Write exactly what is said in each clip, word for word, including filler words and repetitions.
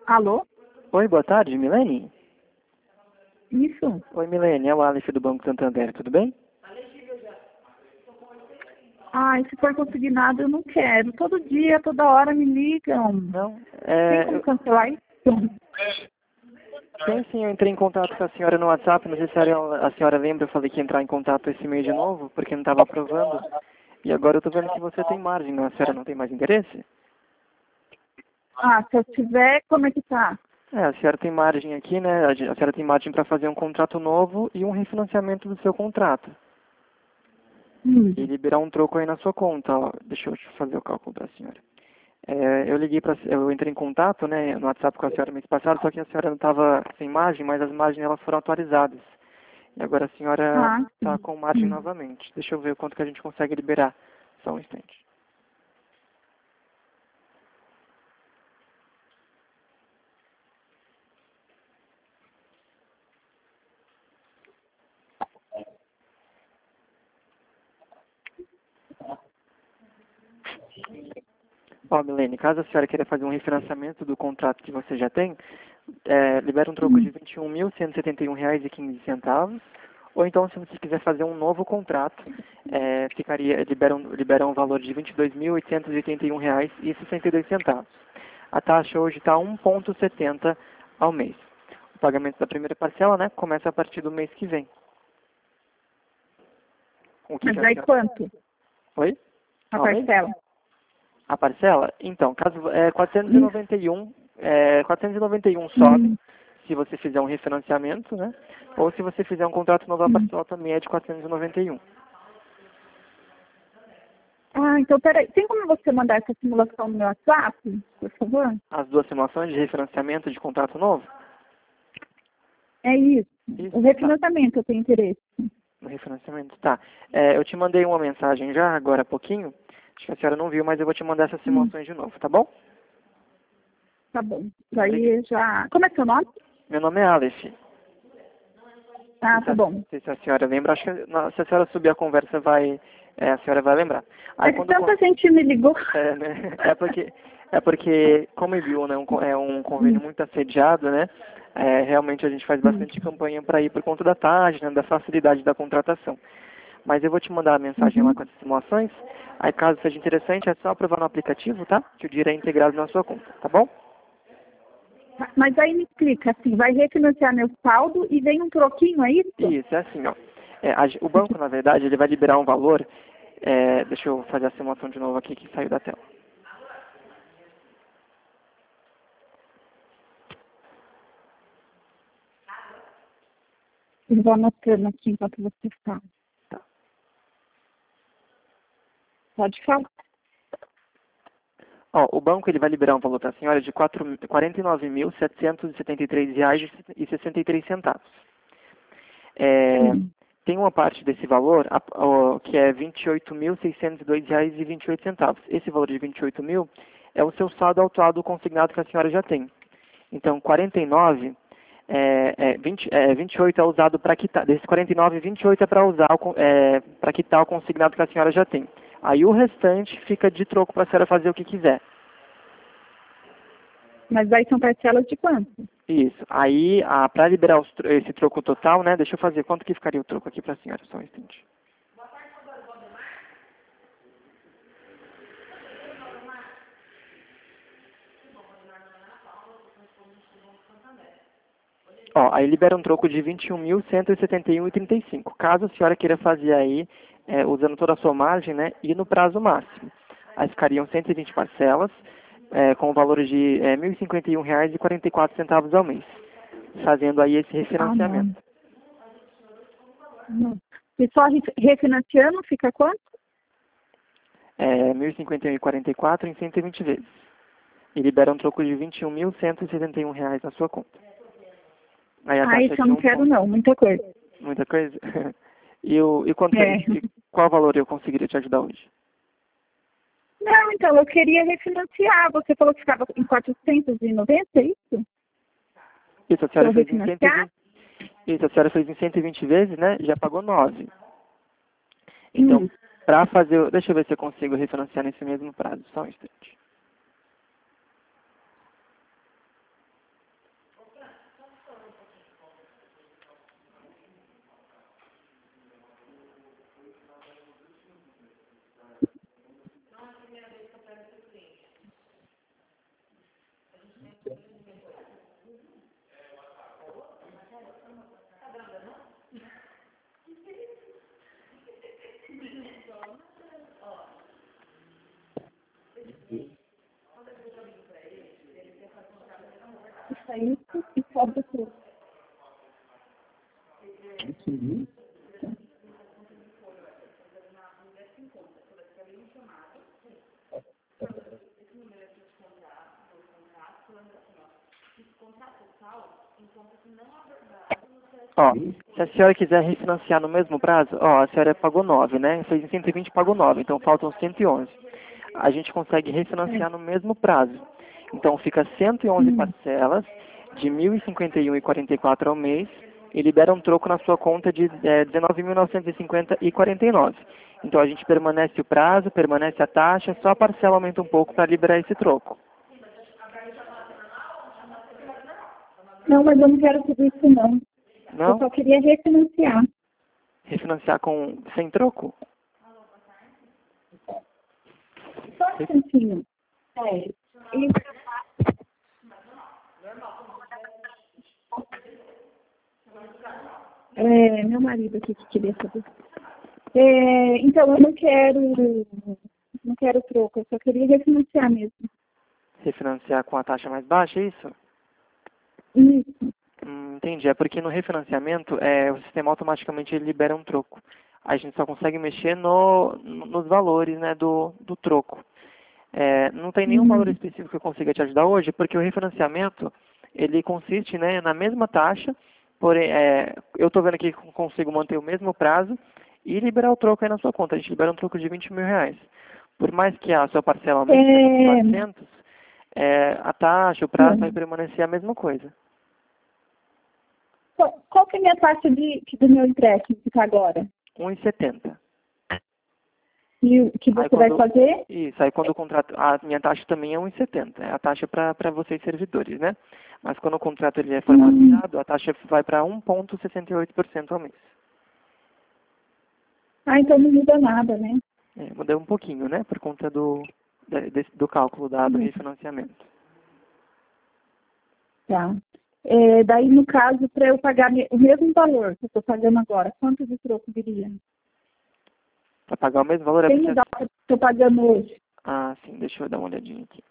Alô? Oi, boa tarde, Milene? Isso. Oi, Milene, é o Aleph do Banco Santander, tudo bem? Ai, se for consignado, eu não quero. Todo dia, toda hora me ligam. Não, Tem é... como eu- cancelar isso? Tem sim, eu entrei em contato com a senhora no WhatsApp, não sei se a senhora, a senhora lembra, eu falei que ia entrar em contato esse mês de novo, porque não estava aprovando. E agora eu tô vendo que você tem margem, não? A senhora não tem mais interesse? Ah, se eu tiver, como é que tá? É, a senhora tem margem aqui, né? A gen- a senhora tem margem para fazer um contrato novo e um refinanciamento do seu contrato. Hum. E liberar um troco aí na sua conta, ó. Deixa eu fazer o cálculo para a senhora. É, eu liguei para, eu entrei em contato, né, no WhatsApp com a senhora mês passado, só que a senhora não estava sem margem, mas as margens elas foram atualizadas. E agora a senhora Ah, está sim. com margem Hum. novamente. Deixa eu ver o quanto que a gente consegue liberar. Só um instante. Ó, Milene, caso a senhora queira fazer um refinanciamento do contrato que você já tem, é, libera um troco de Hum. vinte e um mil cento e setenta e um reais e quinze centavos. Ou então, se você quiser fazer um novo contrato, é, ficaria, libera, um, libera um valor de vinte e dois mil oitocentos e oitenta e um reais e sessenta e dois centavos. A taxa hoje está um vírgula setenta ao mês. O pagamento da primeira parcela, né, começa a partir do mês que vem. O que Mas que a daí senhora... quanto? Oi? A Ao mês? parcela? A parcela? Então, caso é quatrocentos e Isso. noventa e um, é, quatrocentos e noventa e um sobe, Hum. se você fizer um refinanciamento, né? Ou se você fizer um contrato novo, a Hum. parcela também é de quatrocentos e noventa e um. Ah, então peraí. Tem como você mandar essa simulação no meu WhatsApp, por favor? As duas simulações de refinanciamento de contrato novo? É isso. Isso, O tá. refinanciamento eu tenho interesse. No refinanciamento, tá. É, eu te mandei uma mensagem já, agora há pouquinho. Acho que a senhora não viu, mas eu vou te mandar essas Hum. simulações de novo, tá bom? Tá bom. Obrigado. Daí já... Como é seu nome? Meu nome é Aleph. Ah, Não sei tá se bom. não sei se a senhora lembra, acho que na- se a senhora subir a conversa, vai, é, a senhora vai lembrar. É Aí que quando... tanta gente me ligou. É, né? É porque, é porque como enviou, né, um, co- é um convênio Hum. muito assediado, né? É, realmente a gente faz Hum. bastante campanha para ir por conta da taxa, né, da facilidade da contratação. Mas eu vou te mandar a mensagem lá Uhum. com essas simulações. Aí caso seja interessante, é só aprovar no aplicativo, tá? Que o dinheiro é integrado na sua conta, tá bom? Mas aí me explica, assim, vai refinanciar meu saldo e vem um troquinho, é isso? Isso, é assim, ó. É, a ge- o banco, na verdade, ele vai liberar um valor. É, deixa eu fazer a simulação de novo aqui que saiu da tela. Eu vou anotando aqui enquanto você fala. Tá. Pode falar. Ó, o banco ele vai liberar um valor para a senhora de quatro- quarenta e nove mil setecentos e setenta e três reais e sessenta e três centavos. É, Hum. tem uma parte desse valor a- ó, que é vinte e oito mil seiscentos e dois reais e vinte e oito centavos. Esse valor de vinte e oito mil é o seu saldo autuado consignado que a senhora já tem. Então, quarenta e nove, é, é, vinte, é, vinte e oito é usado para quitar. Desses quarenta e nove, vinte e oito é para usar é, para quitar o consignado que a senhora já tem. Aí o restante fica de troco para a senhora fazer o que quiser. Mas aí são parcelas de quanto? Isso. Aí, para liberar os tro- esse troco total, né? Deixa eu fazer. Quanto que ficaria o troco aqui para a senhora? Só um instante. Ó, aí libera um troco de vinte e um mil cento e setenta e um reais e trinta e cinco. Caso a senhora queira fazer aí, é, usando toda a sua margem, né? E no prazo máximo. Aí ficariam cento e vinte parcelas, é, com o valor de é, mil e cinquenta e um reais e quarenta e quatro centavos ao mês. Fazendo aí esse Ah, refinanciamento. não. Não. E só re- refinanciando fica quanto? É, mil e cinquenta e um reais e quarenta e quatro em cento e vinte vezes. E libera um troco de vinte e um mil cento e setenta e um reais na sua conta. Aí a Ah, taxa isso é eu de não um quero ponto. não, muita coisa. Muita coisa. e, o, e, quanto, É. e, e qual valor eu conseguiria te ajudar hoje? Não, então, eu queria refinanciar. Você falou que ficava em quatrocentos e noventa, é isso? Isso, a Se senhora eu fez em cento e refinanciar? vinte. Isso, a senhora fez em cento e vinte vezes, né? Já pagou nove. Então, Hum. para fazer... o- Deixa eu ver se eu consigo refinanciar nesse mesmo prazo. Só um instante. taxa isso e cobra o troco. Uhum. Ó, se a senhora quiser refinanciar no mesmo prazo, ó, a senhora pagou nove, né? Fez em cento e vinte, pagou nove, então faltam cento e onze. A gente consegue refinanciar no mesmo prazo. Então fica cento e onze Hum. parcelas de mil e cinquenta e um e quarenta e quatro ao mês e libera um troco na sua conta de é, dezenove mil novecentos e cinquenta e quarenta e nove. Então a gente permanece o prazo, permanece a taxa, só a parcela aumenta um pouco para liberar esse troco. Não, mas eu não quero tudo isso não. Eu Não? só queria refinanciar. Refinanciar com sem troco? Só um instantinho. É. E... É, meu marido aqui que queria saber. É, então, eu não quero, não quero troco, eu só queria refinanciar mesmo. Refinanciar com a taxa mais baixa, é isso? Isso. Hum, entendi. É porque no refinanciamento é, o sistema automaticamente ele libera um troco. A gente só consegue mexer no, no- nos valores, né, do, do troco. É, não tem nenhum valor Hum. específico que eu consiga te ajudar hoje, porque o refinanciamento ele consiste, né, na mesma taxa, porém é, eu estou vendo aqui que eu consigo manter o mesmo prazo e liberar o troco aí na sua conta. A gente libera um troco de vinte mil reais. Por mais que a sua parcela aumente É... quatrocentos, é, a taxa, o prazo vai Hum. permanecer a mesma coisa. Qual, qual que é a minha taxa de, do meu empréstimo que está agora? um e setenta. E o que Aí você vai quando, fazer? isso, aí quando o contrato, a minha taxa também é um e setenta, é a taxa para vocês servidores, né? Mas quando o contrato ele é Hum. formalizado, a taxa vai para um vírgula sessenta e oito por cento ao mês. Ah, então não muda nada, né? É, mudou um pouquinho, né? Por conta do, da- desse- do cálculo da, do Hum. refinanciamento. Tá. É, daí, no caso, para eu pagar me- o mesmo valor que eu estou pagando agora, quanto de troco viria? Para pagar o mesmo valor é Sem porque... mudar o que eu estou pagando hoje. Ah, sim, deixa eu dar uma olhadinha aqui.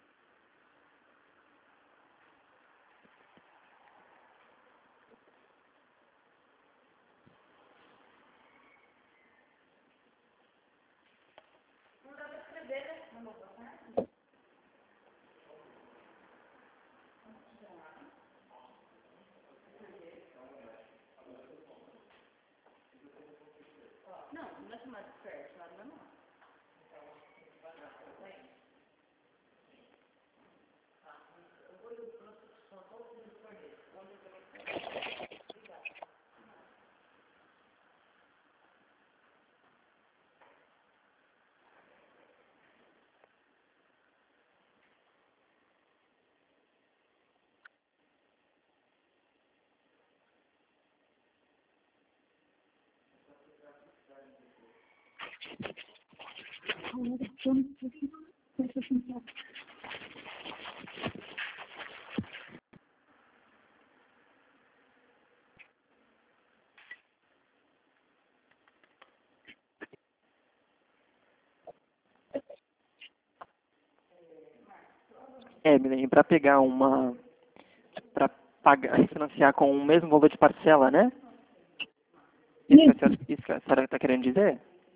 É, Milen, para pegar uma... para pagar, refinanciar com o mesmo valor de parcela, né? Isso que a senhora, isso que a senhora está querendo dizer?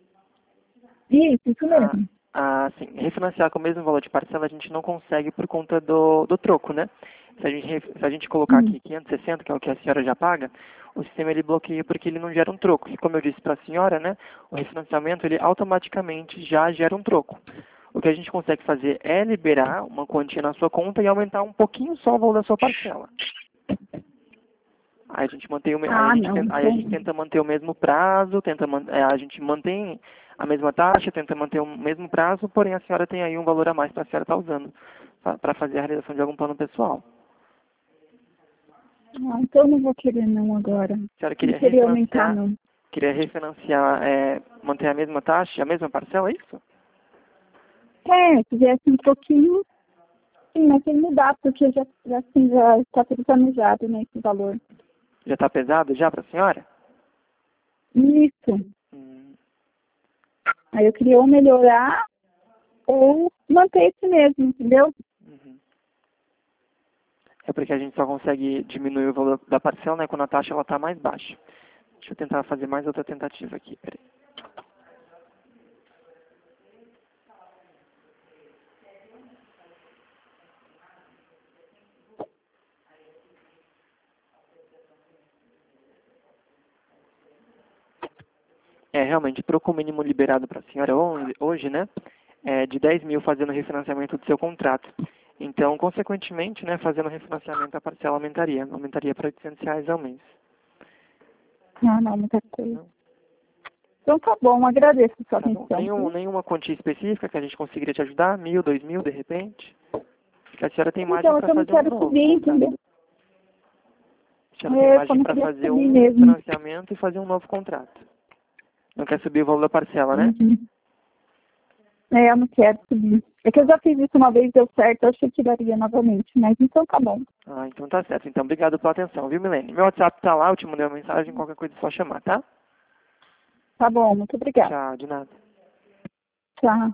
Isso, isso Ah, mesmo. ah, sim. Refinanciar com o mesmo valor de parcela a gente não consegue por conta do, do troco, né? Se a, gente, ref- se a gente colocar Hum. aqui quinhentos e sessenta, que é o que a senhora já paga, o sistema ele bloqueia porque ele não gera um troco. E como eu disse para a senhora, né, o refinanciamento ele automaticamente já gera um troco. O que a gente consegue fazer é liberar uma quantia na sua conta e aumentar um pouquinho só o valor da sua parcela. Aí a gente mantém o, me- aí a Ah, gente, não. ten- aí a Então, gente tenta manter o mesmo prazo, tenta man- é, a gente mantém a mesma taxa, tenta manter o mesmo prazo, porém a senhora tem aí um valor a mais para a senhora estar usando para fazer a realização de algum plano pessoal. ah, então eu não vou querer não agora. A senhora Não queria queria aumentar, refinanciar, não. queria refinanciar, é, manter a mesma taxa, a mesma parcela, é isso? É, se tivesse um pouquinho, sim, mas sem mudar, porque já, já, assim, já está tudo planejado, né, esse valor. Já está pesado já para a senhora? Isso. Hum, Aí eu queria ou melhorar ou manter esse mesmo, entendeu? uhum. É porque a gente só consegue diminuir o valor da parcela, né, quando a taxa está mais baixa. Deixa eu tentar fazer mais outra tentativa aqui, peraí. É, realmente, para o mínimo liberado para a senhora hoje, né, é de dez mil fazendo o refinanciamento do seu contrato. Então, consequentemente, né, fazendo o refinanciamento, a parcela aumentaria. Aumentaria para oitocentos reais ao mês. Ah, não, muita coisa. Então tá bom, agradeço a sua Tá atenção. bom. Nenhum, nenhuma quantia específica que a gente conseguiria te ajudar? Mil, dois mil, de repente? Porque a senhora tem margem Então, para eu não fazer um quero novo subir, contrato. entendeu? A senhora tem É, eu margem não para queria fazer subir um mesmo. financiamento e fazer um novo contrato. Não quer subir o valor da parcela, né? Uhum. É, eu não quero subir. É que eu já fiz isso uma vez, deu certo, eu achei que daria novamente, mas então tá bom. Ah, então tá certo. Então, obrigado pela atenção, viu, Milene? Meu WhatsApp tá lá, eu te mandei uma mensagem, qualquer coisa é só chamar, tá? Tá bom, muito obrigada. Tchau, de nada. Tchau.